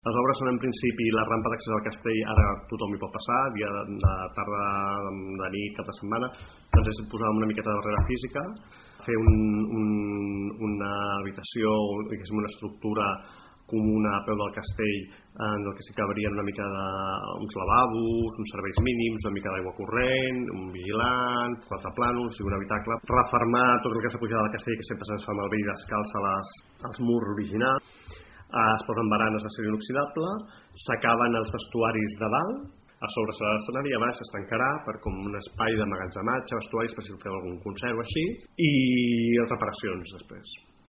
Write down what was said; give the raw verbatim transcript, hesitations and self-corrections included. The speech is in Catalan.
Les obres són en principi la rampa d'accés al castell, ara tothom hi pot passar, dia de, de tarda, de nit, cap de setmana, doncs és posar una miqueta de barrera física, fer un, un, una habitació, una estructura comuna a peu del castell en el que s'hi cabrien una mica de, uns lavabos, uns serveis mínims, una mica d'aigua corrent, un vigilant, quatre plànols i un habitacle. Refermar tot el que s'ha pujat al castell, que sempre se'ns fa malbé i descalça les, els murs originals. Es posen baranes d'acer inoxidable, s'acaben els vestuaris de dalt, a sobre serà l'escenari, a baix es tancarà per com un espai de magatzematge, vestuaris per si feu algun concert o així, i reparacions després.